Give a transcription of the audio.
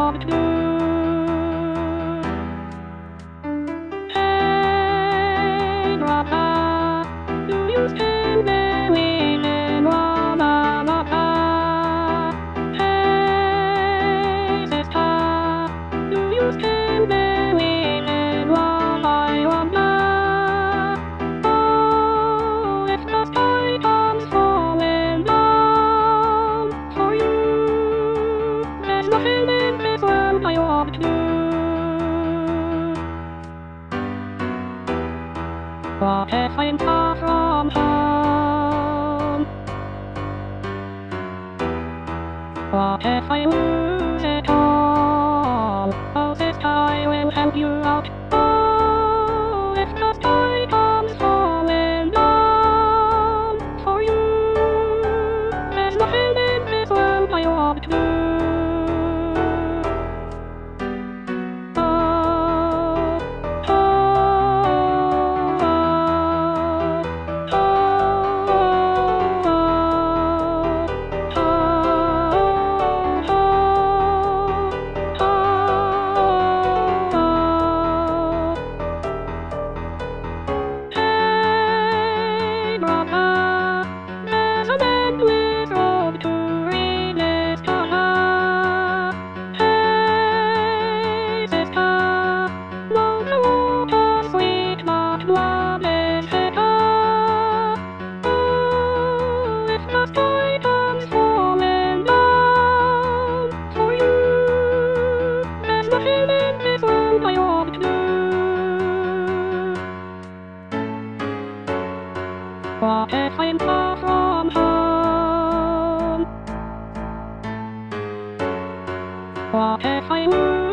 want to. Hey, brother, do you still believe in one another? Hey, sister, do you still believe in love? I wonder. Oh, if the sky comes falling down for you, there's nothing in this world I want to do. What if I'm far from home? What if I lose it all? Oh, this I will help you out. Oh, if the sky comes falling down for you, there's nothing in this world I want to do. What if I'm far from home? What if I lose